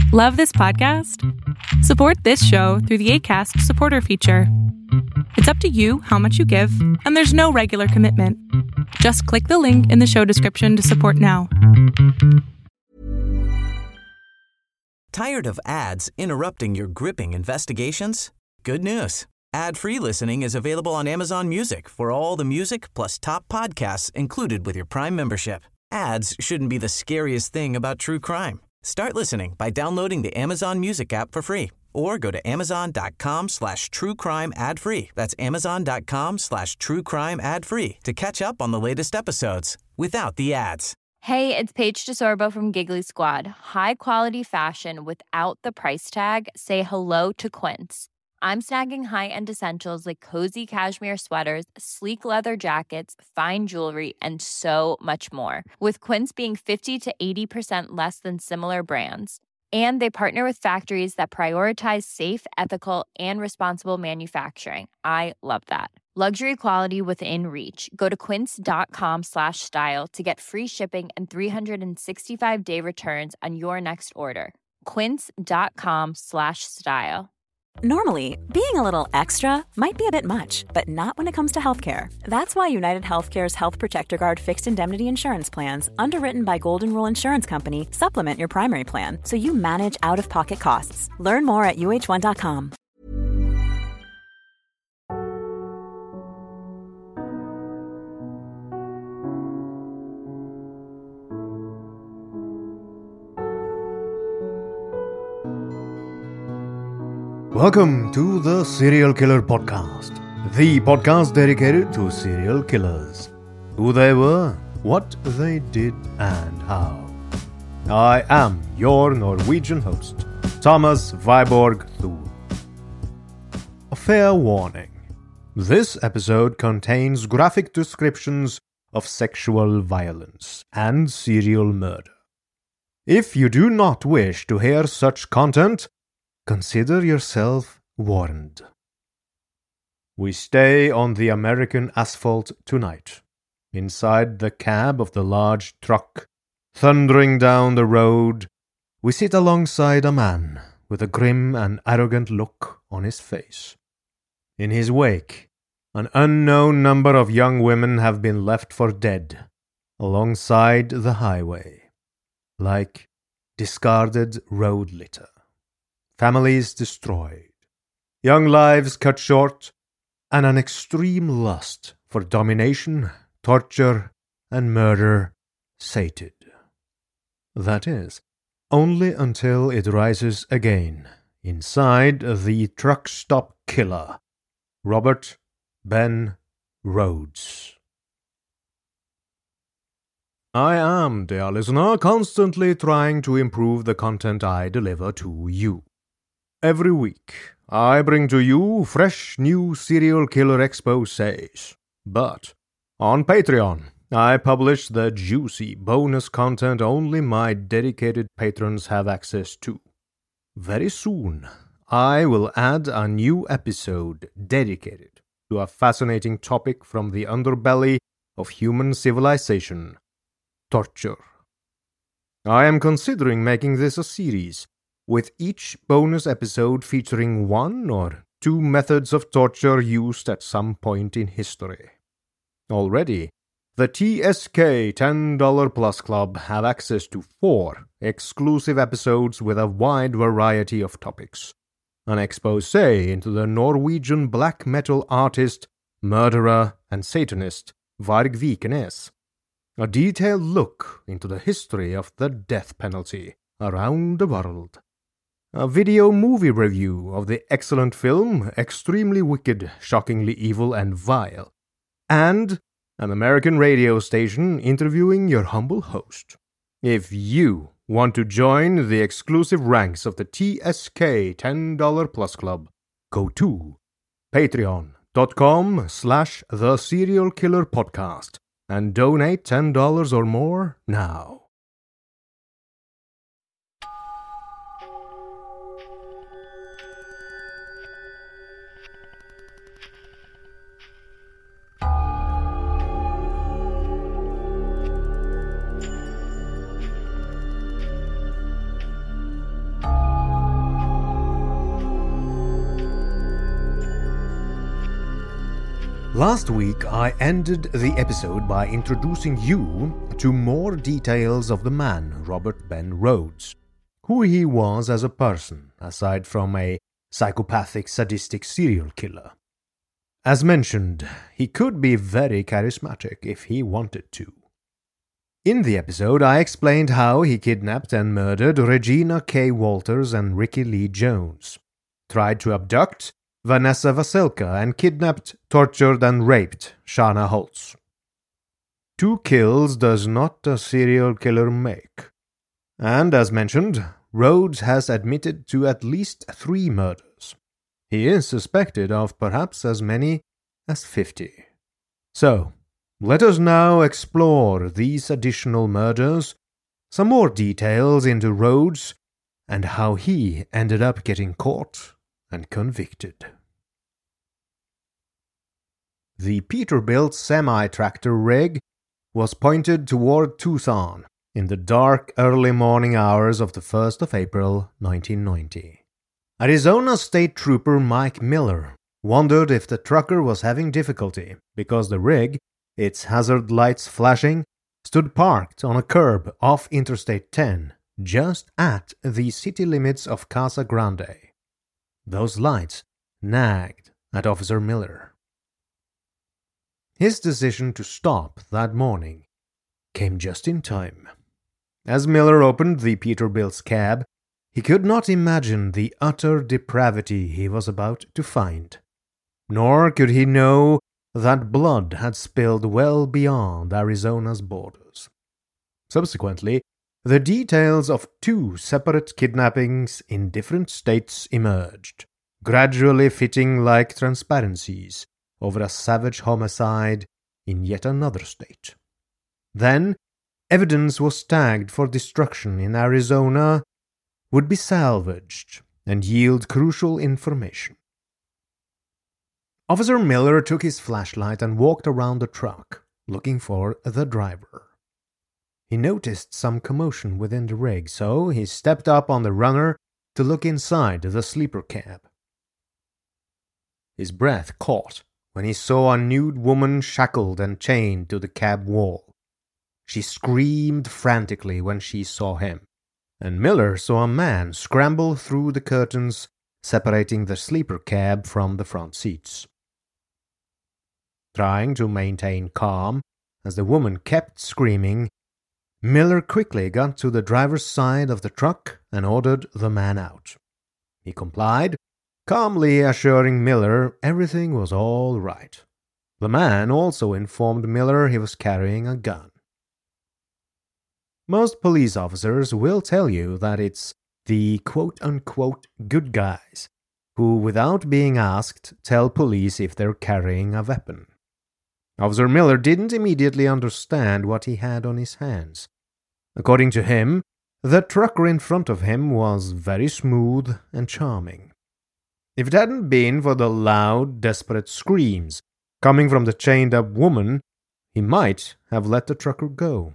Love this podcast? Support this show through the Acast supporter feature. It's up to you how much you give, and there's no regular commitment. Just click the link in the show description to support now. Tired of ads interrupting your gripping investigations? Good news. Ad-free listening is available on Amazon Music for all the music plus top podcasts included with your Prime membership. Ads shouldn't be the scariest thing about true crime. Start listening by downloading the Amazon Music app for free or go to amazon.com/truecrime ad-free. That's amazon.com/truecrime ad-free to catch up on the latest episodes without the ads. Hey, it's Paige DeSorbo from Giggly Squad. High quality fashion without the price tag. Say hello to Quince. I'm snagging high-end essentials like cozy cashmere sweaters, sleek leather jackets, fine jewelry, and so much more. With Quince being 50 to 80% less than similar brands. And they partner with factories that prioritize safe, ethical, and responsible manufacturing. I love that. Luxury quality within reach. Go to quince.com/style to get free shipping and 365-day returns on your next order. Quince.com/style. Normally, being a little extra might be a bit much, but not when it comes to healthcare. That's why United Healthcare's Health Protector Guard fixed indemnity insurance plans, underwritten by Golden Rule Insurance Company, supplement your primary plan so you manage out-of-pocket costs. Learn more at uh1.com. Welcome to the Serial Killer Podcast, the podcast dedicated to serial killers, who they were, what they did, and how. I am your Norwegian host, Thomas Viborg Thor. A fair warning. This episode contains graphic descriptions of sexual violence and serial murder. If you do not wish to hear such content, consider yourself warned. We stay on the American asphalt tonight, inside the cab of the large truck. Thundering down the road, we sit alongside a man with a grim and arrogant look on his face. In his wake, an unknown number of young women have been left for dead alongside the highway, like discarded road litter. Families destroyed, young lives cut short, and an extreme lust for domination, torture, and murder sated. That is, only until it rises again inside the truck stop killer, Robert Ben Rhodes. I am, dear listener, constantly trying to improve the content I deliver to you. Every week, I bring to you fresh new serial killer exposés. But on Patreon, I publish the juicy bonus content only my dedicated patrons have access to. Very soon, I will add a new episode dedicated to a fascinating topic from the underbelly of human civilization: torture. I am considering making this a series, with each bonus episode featuring one or two methods of torture used at some point in history. Already, the TSK $10 Plus Club have access to 4 exclusive episodes with a wide variety of topics. An exposé into the Norwegian black metal artist, murderer, and Satanist Varg Vikernes. A detailed look into the history of the death penalty around the world. A video movie review of the excellent film Extremely Wicked, Shockingly Evil and Vile. And an American radio station interviewing your humble host. If you want to join the exclusive ranks of the TSK $10 Plus Club, go to patreon.com/The Serial Killer Podcast and donate $10 or more now. Last week, I ended the episode by introducing you to more details of the man, Robert Ben Rhodes, who he was as a person, aside from a psychopathic, sadistic serial killer. As mentioned, he could be very charismatic if he wanted to. In the episode, I explained how he kidnapped and murdered Regina K. Walters and Ricky Lee Jones, tried to abduct Vanessa Vasilka, and kidnapped, tortured, and raped Shana Holtz. 2 kills does not a serial killer make. And as mentioned, Rhodes has admitted to at least 3 murders. He is suspected of perhaps as many as 50. So, let us now explore these additional murders, some more details into Rhodes, and how he ended up getting caught and convicted. The Peterbilt semi-tractor rig was pointed toward Tucson in the dark early morning hours of the 1st of April, 1990. Arizona State Trooper Mike Miller wondered if the trucker was having difficulty because the rig, its hazard lights flashing, stood parked on a curb off Interstate 10, just at the city limits of Casa Grande. Those lights nagged at Officer Miller. His decision to stop that morning came just in time. As Miller opened the Peterbilt's cab, he could not imagine the utter depravity he was about to find. Nor could he know that blood had spilled well beyond Arizona's borders. Subsequently, the details of 2 separate kidnappings in different states emerged, gradually fitting like transparencies over a savage homicide in yet another state. Then, evidence was tagged for destruction in Arizona would be salvaged and yield crucial information. Officer Miller took his flashlight and walked around the truck, looking for the driver. He noticed some commotion within the rig, so he stepped up on the runner to look inside the sleeper cab. His breath caught when he saw a nude woman shackled and chained to the cab wall. She screamed frantically when she saw him, and Miller saw a man scramble through the curtains separating the sleeper cab from the front seats. Trying to maintain calm as the woman kept screaming, Miller quickly got to the driver's side of the truck and ordered the man out. He complied, calmly assuring Miller everything was all right. The man also informed Miller he was carrying a gun. Most police officers will tell you that it's the quote-unquote good guys who, without being asked, tell police if they're carrying a weapon. Officer Miller didn't immediately understand what he had on his hands. According to him, the trucker in front of him was very smooth and charming. If it hadn't been for the loud, desperate screams coming from the chained-up woman, he might have let the trucker go.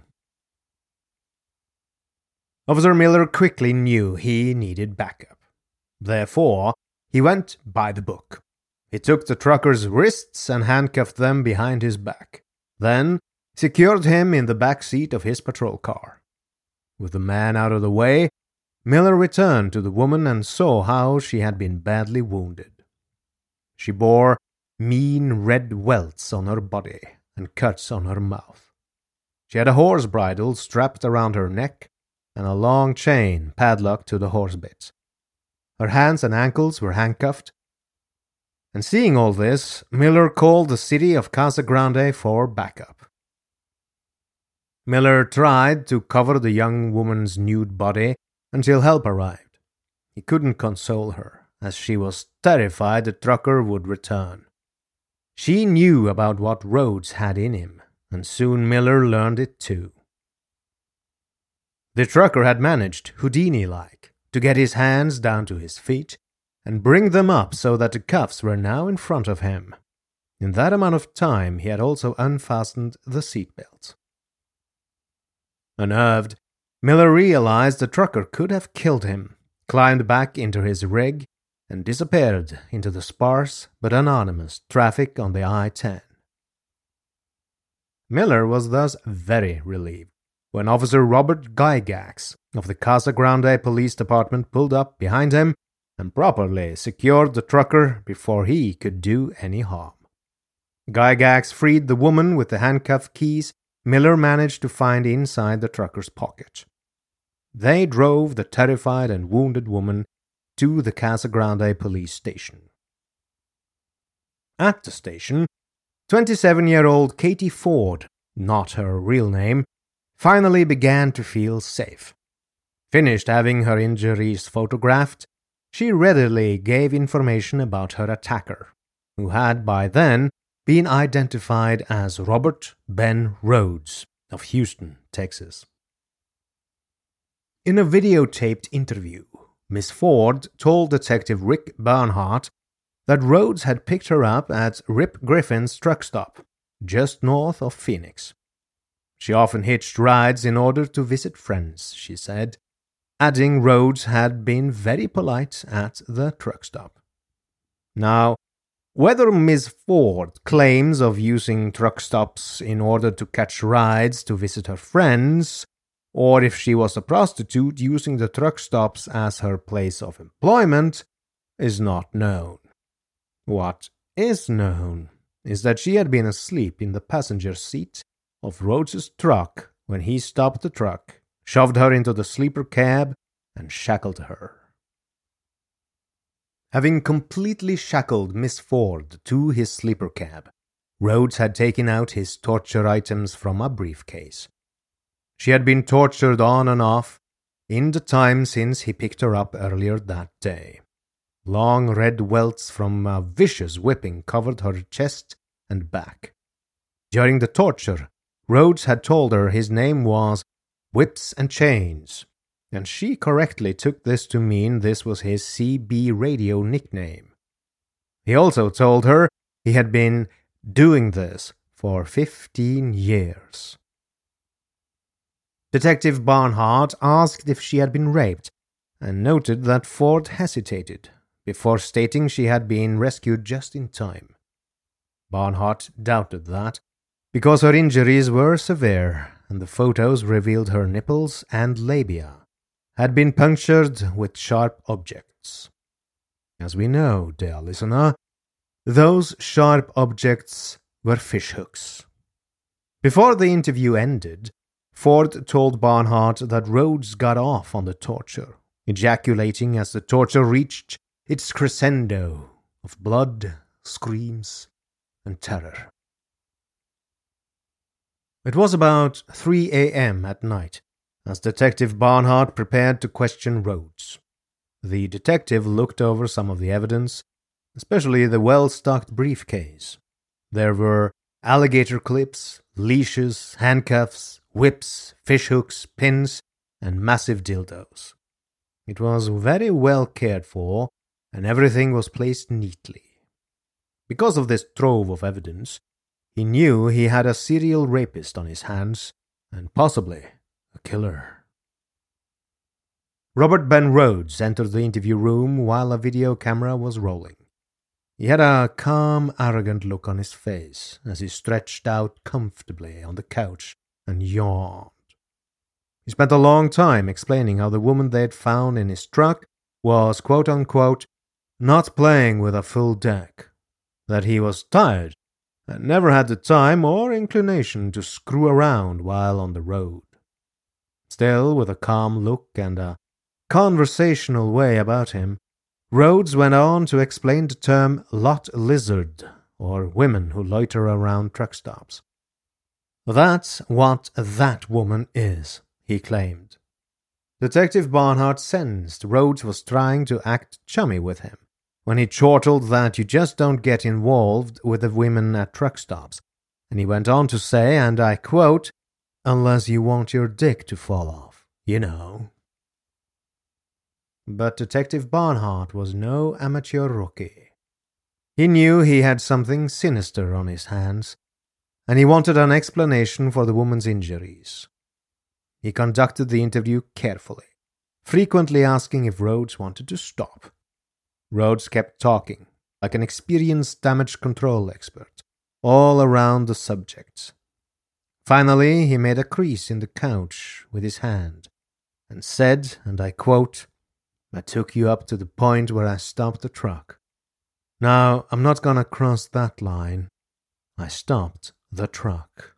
Officer Miller quickly knew he needed backup. Therefore, he went by the book. He took the trucker's wrists and handcuffed them behind his back, then secured him in the back seat of his patrol car. With the man out of the way, Miller returned to the woman and saw how she had been badly wounded. She bore mean red welts on her body and cuts on her mouth. She had a horse bridle strapped around her neck and a long chain padlocked to the horse bit. Her hands and ankles were handcuffed. And seeing all this, Miller called the city of Casa Grande for backup. Miller tried to cover the young woman's nude body until help arrived. He couldn't console her, as she was terrified the trucker would return. She knew about what Rhodes had in him, and soon Miller learned it too. The trucker had managed, Houdini-like, to get his hands down to his feet and bring them up so that the cuffs were now in front of him. In that amount of time, he had also unfastened the seatbelt. Unnerved, Miller realized the trucker could have killed him, climbed back into his rig, and disappeared into the sparse but anonymous traffic on the I-10. Miller was thus very relieved when Officer Robert Gygax of the Casa Grande Police Department pulled up behind him and properly secured the trucker before he could do any harm. Gygax freed the woman with the handcuff keys Miller managed to find inside the trucker's pocket. They drove the terrified and wounded woman to the Casa Grande police station. At the station, 27-year-old Katie Ford, not her real name, finally began to feel safe. Finished having her injuries photographed, she readily gave information about her attacker, who had by then been identified as Robert Ben Rhodes of Houston, Texas. In a videotaped interview, Miss Ford told Detective Rick Barnhart that Rhodes had picked her up at Rip Griffin's truck stop, just north of Phoenix. She often hitched rides in order to visit friends, she said, adding Rhodes had been very polite at the truck stop. Now, whether Miss Ford claims of using truck stops in order to catch rides to visit her friends, or if she was a prostitute using the truck stops as her place of employment, is not known. What is known is that she had been asleep in the passenger seat of Rhodes's truck when he stopped the truck, shoved her into the sleeper cab, and shackled her. Having completely shackled Miss Ford to his sleeper cab, Rhodes had taken out his torture items from a briefcase. She had been tortured on and off in the time since he picked her up earlier that day. Long red welts from a vicious whipping covered her chest and back. During the torture, Rhodes had told her his name was Whips and Chains, and she correctly took this to mean this was his CB radio nickname. He also told her he had been doing this for 15 years. Detective Barnhart asked if she had been raped, and noted that Ford hesitated, before stating she had been rescued just in time. Barnhart doubted that, because her injuries were severe, and the photos revealed her nipples and labia had been punctured with sharp objects. As we know, dear listener, those sharp objects were fishhooks. Before the interview ended, Ford told Barnhart that Rhodes got off on the torture, ejaculating as the torture reached its crescendo of blood, screams, and terror. It was about 3 a.m. at night as Detective Barnhart prepared to question Rhodes. The detective looked over some of the evidence, especially the well-stocked briefcase. There were alligator clips, leashes, handcuffs, whips, fishhooks, pins, and massive dildos. It was very well cared for, and everything was placed neatly. Because of this trove of evidence, he knew he had a serial rapist on his hands, and possibly a killer. Robert Ben Rhodes entered the interview room while a video camera was rolling. He had a calm, arrogant look on his face as he stretched out comfortably on the couch and yawned. He spent a long time explaining how the woman they had found in his truck was, quote-unquote, not playing with a full deck, that he was tired and never had the time or inclination to screw around while on the road. Still, with a calm look and a conversational way about him, Rhodes went on to explain the term lot lizard, or women who loiter around truck stops. That's what that woman is, he claimed. Detective Barnhart sensed Rhodes was trying to act chummy with him when he chortled that you just don't get involved with the women at truck stops, and he went on to say, and I quote, unless you want your dick to fall off, you know. But Detective Barnhart was no amateur rookie. He knew he had something sinister on his hands, and he wanted an explanation for the woman's injuries. He conducted the interview carefully, frequently asking if Rhodes wanted to stop. Rhodes kept talking, like an experienced damage control expert, all around the subject. Finally, he made a crease in the couch with his hand and said, and I quote, "I took you up to the point where I stopped the truck. Now, I'm not gonna cross that line. I stopped the truck."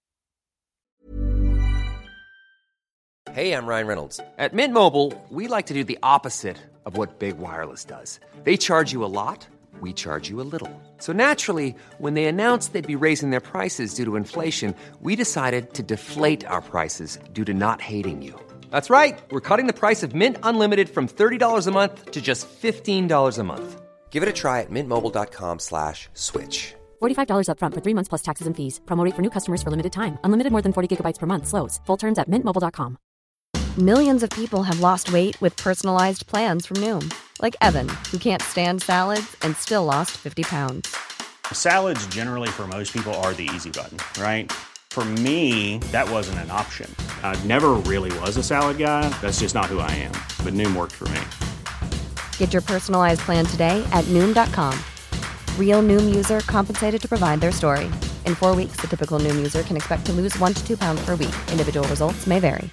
Hey, I'm Ryan Reynolds. At Mint Mobile, we like to do the opposite of what Big Wireless does. They charge you a lot, we charge you a little. So naturally, when they announced they'd be raising their prices due to inflation, we decided to deflate our prices due to not hating you. That's right. We're cutting the price of Mint Unlimited from $30 a month to just $15 a month. Give it a try at mintmobile.com/switch. $45 up front for 3 months plus taxes and fees. Promo rate for new customers for limited time. Unlimited more than 40 gigabytes per month. Slows full terms at mintmobile.com. Millions of people have lost weight with personalized plans from Noom. Like Evan, who can't stand salads and still lost 50 pounds. Salads generally for most people are the easy button, right? For me, that wasn't an option. I never really was a salad guy. That's just not who I am. But Noom worked for me. Get your personalized plan today at Noom.com. Real Noom user compensated to provide their story. In 4 weeks, the typical Noom user can expect to lose 1 to 2 pounds per week. Individual results may vary.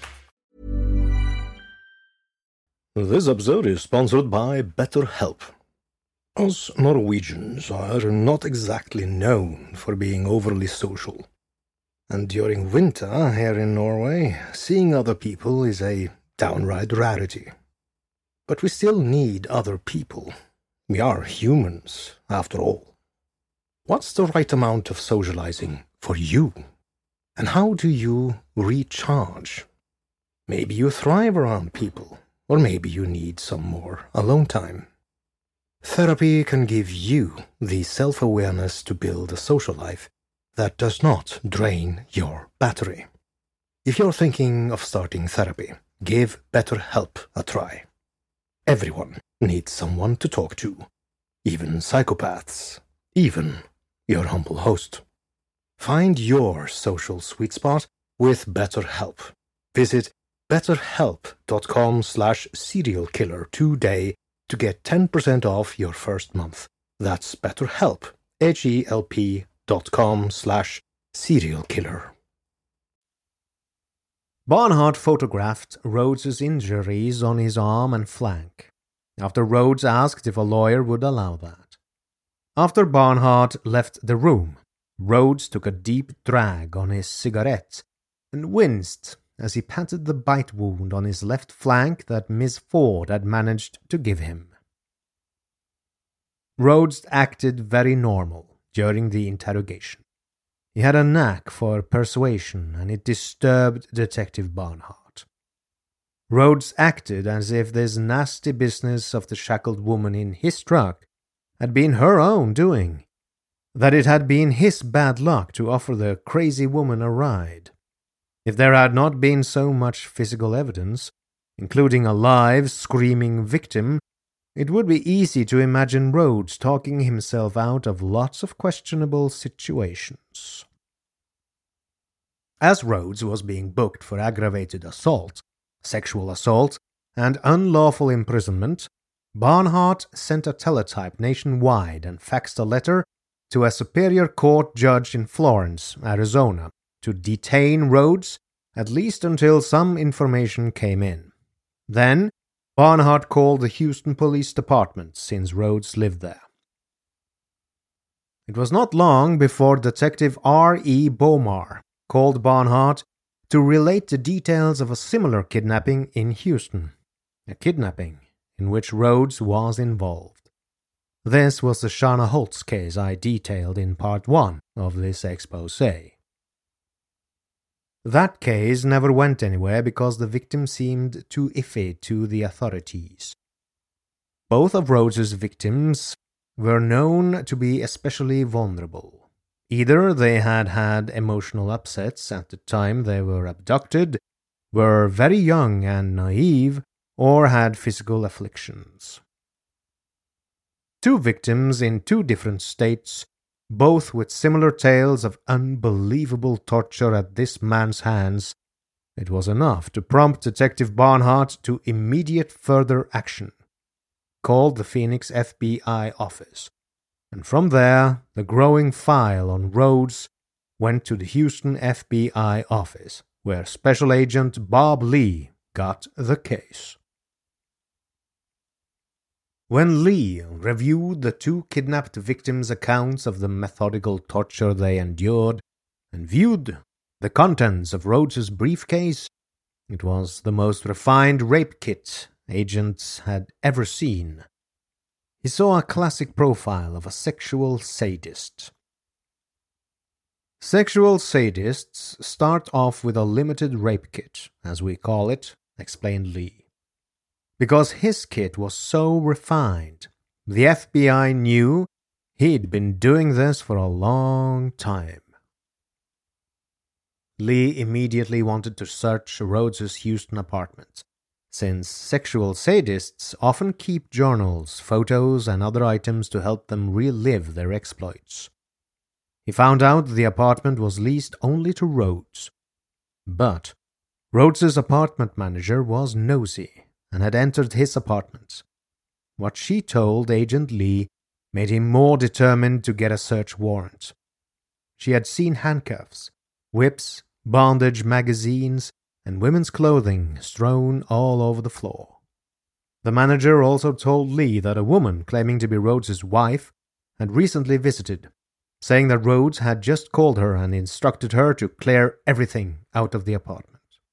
This episode is sponsored by BetterHelp. Us Norwegians are not exactly known for being overly social. And during winter here in Norway, seeing other people is a downright rarity. But we still need other people. We are humans, after all. What's the right amount of socializing for you? And how do you recharge? Maybe you thrive around people, or maybe you need some more alone time. Therapy can give you the self-awareness to build a social life that does not drain your battery. If you're thinking of starting therapy, give BetterHelp a try. Everyone needs someone to talk to, even psychopaths, even your humble host. Find your social sweet spot with BetterHelp. Visit betterhelp.com/serialkiller today to get 10% off your first month. That's BetterHelp, HELP.com/serialkiller. Barnhart photographed Rhodes's injuries on his arm and flank, after Rhodes asked if a lawyer would allow that. After Barnhart left the room, Rhodes took a deep drag on his cigarette and winced as he patted the bite wound on his left flank that Miss Ford had managed to give him. Rhodes acted very normal during the interrogation. He had a knack for persuasion, and it disturbed Detective Barnhart. Rhodes acted as if this nasty business of the shackled woman in his truck had been her own doing, that it had been his bad luck to offer the crazy woman a ride. If there had not been so much physical evidence, including a live, screaming victim, it would be easy to imagine Rhodes talking himself out of lots of questionable situations. As Rhodes was being booked for aggravated assault, sexual assault, and unlawful imprisonment, Barnhart sent a teletype nationwide and faxed a letter to a superior court judge in Florence, Arizona, to detain Rhodes, at least until some information came in. Then, Barnhart called the Houston Police Department, since Rhodes lived there. It was not long before Detective R.E. Bomar called Barnhart to relate the details of a similar kidnapping in Houston, a kidnapping in which Rhodes was involved. This was the Shana Holtz case I detailed in part 1 of this exposé. That case never went anywhere because the victim seemed too iffy to the authorities. Both of Rhodes's victims were known to be especially vulnerable. Either they had had emotional upsets at the time they were abducted, were very young and naive, or had physical afflictions. 2 victims in 2 different states, both with similar tales of unbelievable torture at this man's hands. It was enough to prompt Detective Barnhart to immediate further action. Called the Phoenix FBI office, and from there the growing file on Rhodes went to the Houston FBI office, where Special Agent Bob Lee got the case. When Lee reviewed the two kidnapped victims' accounts of the methodical torture they endured and viewed the contents of Rhodes's briefcase, it was the most refined rape kit agents had ever seen. He saw a classic profile of a sexual sadist. Sexual sadists start off with a limited rape kit, as we call it, explained Lee. Because his kit was so refined, the FBI knew he'd been doing this for a long time. Lee immediately wanted to search Rhodes's Houston apartment, since sexual sadists often keep journals, photos, and other items to help them relive their exploits. He found out the apartment was leased only to Rhodes. But Rhodes's apartment manager was nosy and had entered his apartment. What she told Agent Lee made him more determined to get a search warrant. She had seen handcuffs, whips, bondage magazines, and women's clothing strewn all over the floor. The manager also told Lee that a woman claiming to be Rhodes's wife had recently visited, saying that Rhodes had just called her and instructed her to clear everything out of the apartment.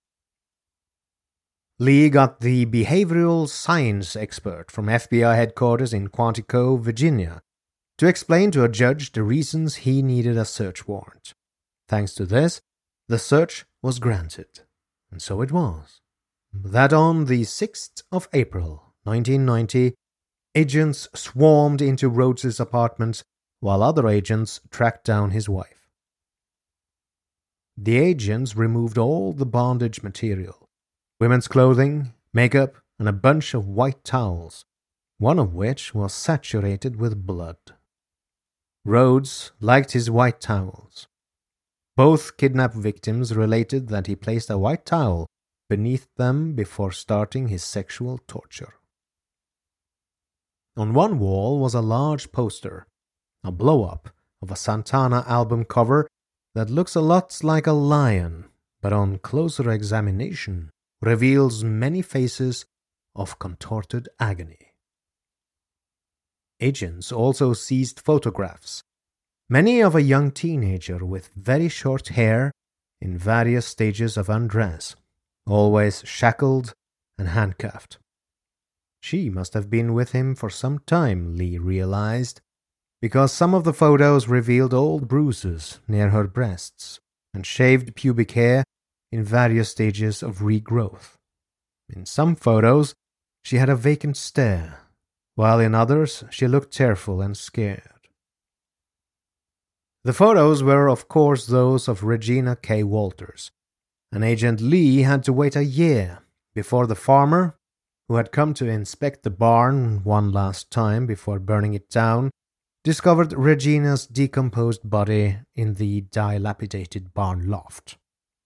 Lee got the behavioral science expert from FBI headquarters in Quantico, Virginia, to explain to a judge the reasons he needed a search warrant. Thanks to this, the search was granted, and so it was. That on the 6th of April, 1990, agents swarmed into Rhodes's apartment while other agents tracked down his wife. The agents removed all the bondage material, women's clothing, makeup, and a bunch of white towels, one of which was saturated with blood. Rhodes liked his white towels. Both kidnapped victims related that he placed a white towel beneath them before starting his sexual torture. On one wall was a large poster, a blow-up of a Santana album cover that looks a lot like a lion, but on closer examination reveals many faces of contorted agony. Agents also seized photographs, many of a young teenager with very short hair in various stages of undress, always shackled and handcuffed. She must have been with him for some time, Lee realized, because some of the photos revealed old bruises near her breasts and shaved pubic hair in various stages of regrowth. In some photos, she had a vacant stare, while in others she looked tearful and scared. The photos were, of course, those of Regina K. Walters, and Agent Lee had to wait a year before the farmer, who had come to inspect the barn one last time before burning it down, discovered Regina's decomposed body in the dilapidated barn loft.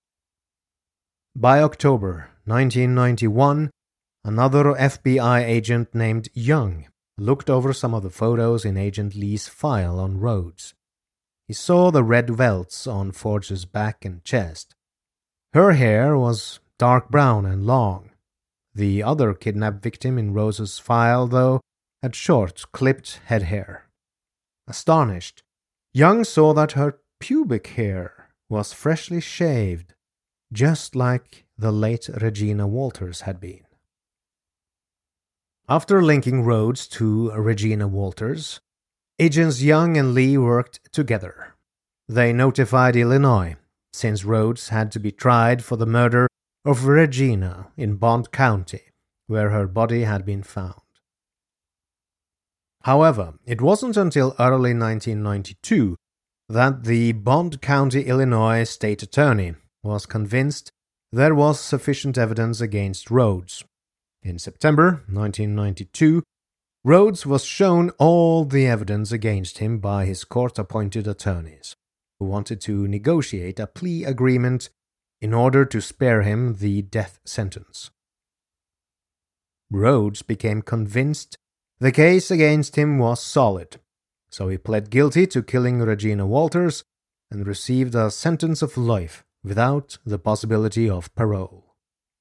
By October 1991, another FBI agent named Young looked over some of the photos in Agent Lee's file on Rhodes. He saw the red welts on Forge's back and chest. Her hair was dark brown and long. The other kidnapped victim in Rose's file, though, had short, clipped head hair. Astonished, Young saw that her pubic hair was freshly shaved, just like the late Regina Walters had been. After linking Rhodes to Regina Walters, Agents Young and Lee worked together. They notified Illinois, since Rhodes had to be tried for the murder of Regina in Bond County, where her body had been found. However, it wasn't until early 1992 that the Bond County, Illinois state attorney was convinced there was sufficient evidence against Rhodes. In September 1992, Rhodes was shown all the evidence against him by his court-appointed attorneys, who wanted to negotiate a plea agreement in order to spare him the death sentence. Rhodes became convinced the case against him was solid, so he pled guilty to killing Regina Walters and received a sentence of life without the possibility of parole.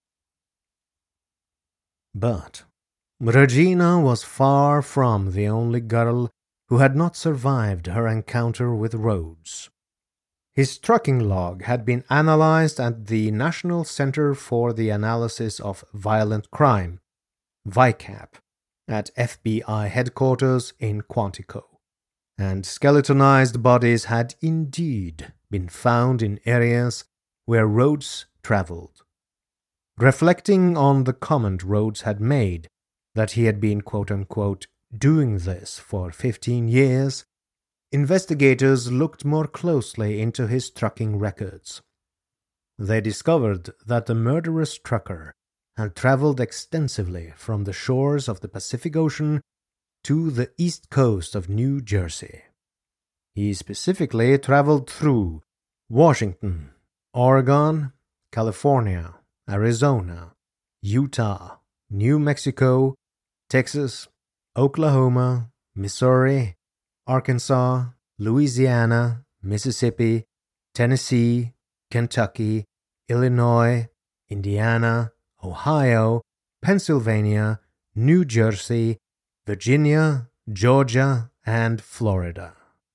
But Regina was far from the only girl who had not survived her encounter with Rhodes. His trucking log had been analyzed at the National Center for the Analysis of Violent Crime, VICAP, at FBI headquarters in Quantico, and skeletonized bodies had indeed been found in areas where Rhodes traveled. Reflecting on the comment Rhodes had made that he had been quote-unquote doing this for 15 years, investigators looked more closely into his trucking records. They discovered that the murderous trucker had traveled extensively from the shores of the Pacific Ocean to the east coast of New Jersey. He specifically traveled through Washington, Oregon, California, Arizona, Utah, New Mexico, Texas, Oklahoma, Missouri, Arkansas, Louisiana, Mississippi, Tennessee, Kentucky, Illinois, Indiana, Ohio, Pennsylvania, New Jersey, Virginia, Georgia, and Florida.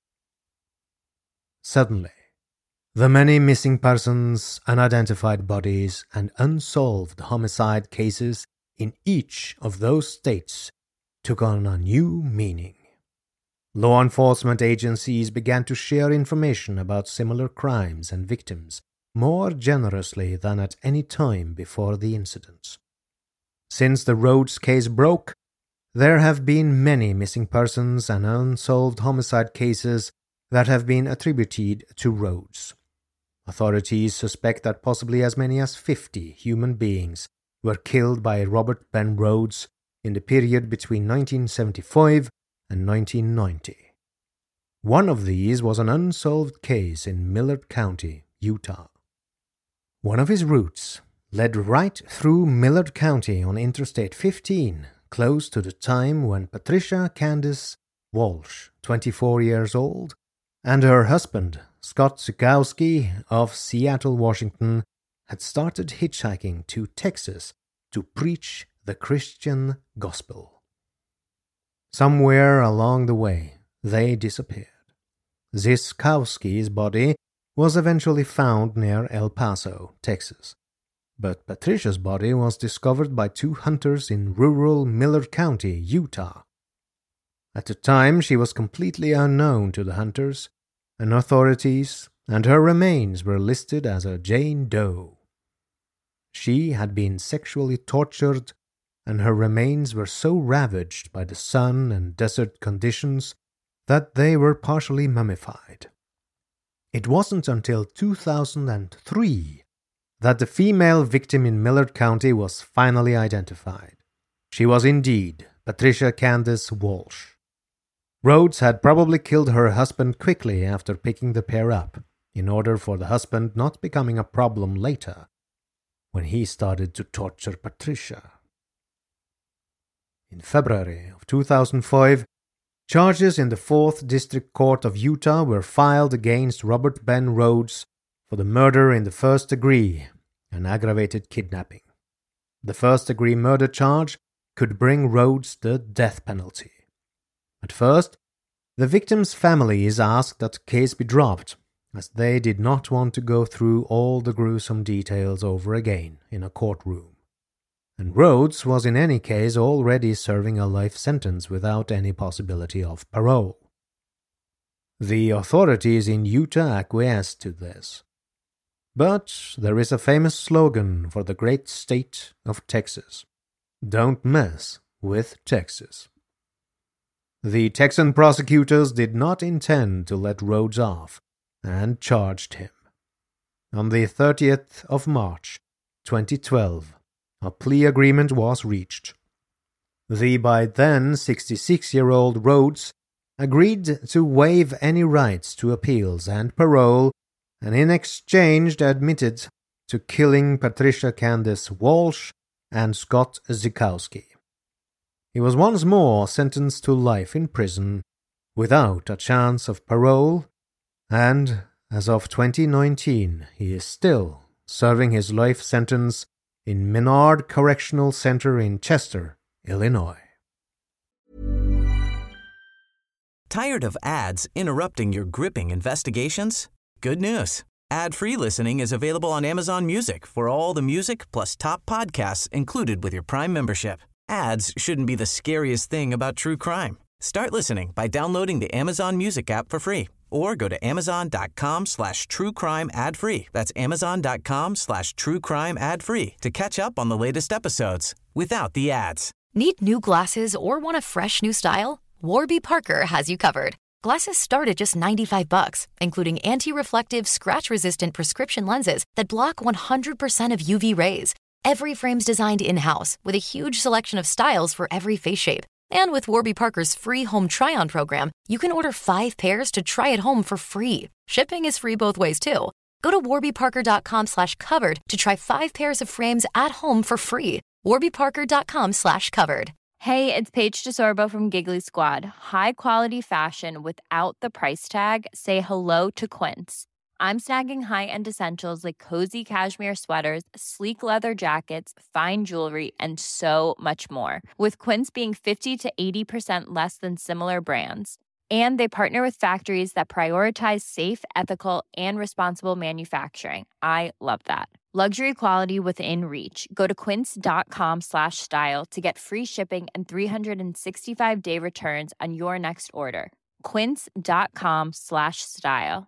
Suddenly, the many missing persons, unidentified bodies, and unsolved homicide cases in each of those states took on a new meaning. Law enforcement agencies began to share information about similar crimes and victims more generously than at any time before the incidents. Since the Rhodes case broke, there have been many missing persons and unsolved homicide cases that have been attributed to Rhodes. Authorities suspect that possibly as many as 50 human beings were killed by Robert Ben Rhodes in the period between 1975 and 1990. One of these was an unsolved case in Millard County, Utah. One of his routes led right through Millard County on Interstate 15, close to the time when Patricia Candace Walsh, 24 years old, and her husband, Scott Zukowski of Seattle, Washington, had started hitchhiking to Texas to preach the Christian gospel. Somewhere along the way, they disappeared. Zukowski's body was eventually found near El Paso, Texas, but Patricia's body was discovered by two hunters in rural Millard County, Utah. At the time, she was completely unknown to the hunters and authorities, and her remains were listed as a Jane Doe. She had been sexually tortured, and her remains were so ravaged by the sun and desert conditions that they were partially mummified. It wasn't until 2003 that the female victim in Millard County was finally identified. She was indeed Patricia Candace Walsh. Rhodes had probably killed her husband quickly after picking the pair up, in order for the husband not becoming a problem later, when he started to torture Patricia. In February of 2005, charges in the 4th District Court of Utah were filed against Robert Ben Rhodes for the murder in the first degree and aggravated kidnapping. The first-degree murder charge could bring Rhodes the death penalty. At first, the victims' families asked that the case be dropped, as they did not want to go through all the gruesome details over again in a courtroom. And Rhodes was in any case already serving a life sentence without any possibility of parole. The authorities in Utah acquiesced to this. But there is a famous slogan for the great state of Texas: "Don't mess with Texas." The Texan prosecutors did not intend to let Rhodes off and charged him. On the 30th of March, 2012, a plea agreement was reached. The by then 66-year-old Rhodes agreed to waive any rights to appeals and parole, and in exchange admitted to killing Patricia Candace Walsh and Scott Zukowski. He was once more sentenced to life in prison without a chance of parole and As of 2019, he is still serving his life sentence in Menard Correctional Center in Chester, Illinois. Tired of ads interrupting your gripping investigations? Good news. Ad-free listening is available on Amazon Music for all the music plus top podcasts included with your Prime membership. Ads shouldn't be the scariest thing about true crime. Start listening by downloading the Amazon Music app for free or go to amazon.com/truecrime ad-free. That's amazon.com/truecrime ad-free to catch up on the latest episodes without the ads. Need new glasses or want a fresh new style? Warby Parker has you covered. Glasses start at just $95, including anti-reflective, scratch-resistant prescription lenses that block 100% of UV rays. Every frame's designed in-house with a huge selection of styles for every face shape. And with Warby Parker's free home try-on program, you can order 5 pairs to try at home for free. Shipping is free both ways, too. Go to warbyparker.com/covered to try 5 pairs of frames at home for free. warbyparker.com/covered. Hey, it's Paige DeSorbo from Giggly Squad. High quality fashion without the price tag. Say hello to Quince. I'm snagging high-end essentials like cozy cashmere sweaters, sleek leather jackets, fine jewelry, and so much more. With Quince being 50 to 80% less than similar brands. And they partner with factories that prioritize safe, ethical, and responsible manufacturing. I love that. Luxury quality within reach. Go to quince.com/style to get free shipping and 365-day returns on your next order. Quince.com/style.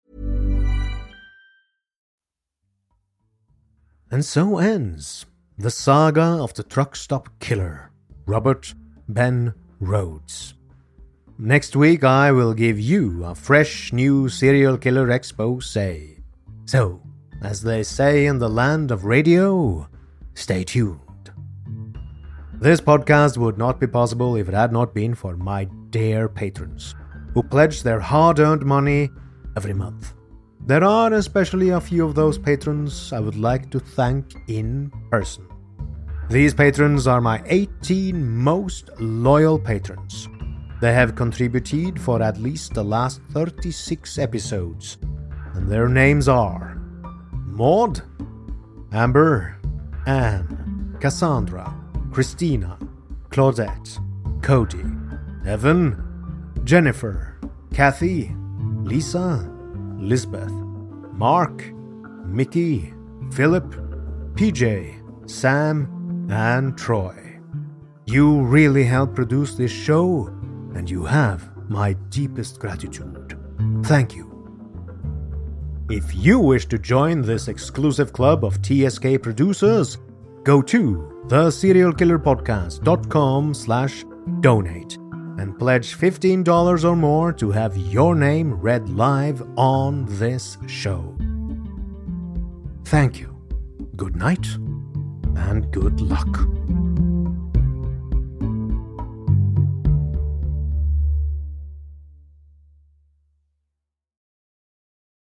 And so ends the saga of the truck stop killer, Robert Ben Rhodes. Next week, I will give you a fresh new serial killer expose. So, as they say in the land of radio, stay tuned. This podcast would not be possible if it had not been for my dear patrons, who pledge their hard-earned money every month. There are especially a few of those patrons I would like to thank in person. These patrons are my 18 most loyal patrons. They have contributed for at least the last 36 episodes, and their names are Maud, Amber, Anne, Cassandra, Christina, Claudette, Cody, Evan, Jennifer, Kathy, Lisa, Lisbeth, Mark, Mickey, Philip, PJ, Sam, and Troy. You really help produce this show, and you have my deepest gratitude. Thank you. If you wish to join this exclusive club of TSK producers, go to theserialkillerpodcast.com/donate and pledge $15 or more to have your name read live on this show. Thank you, good night, and good luck.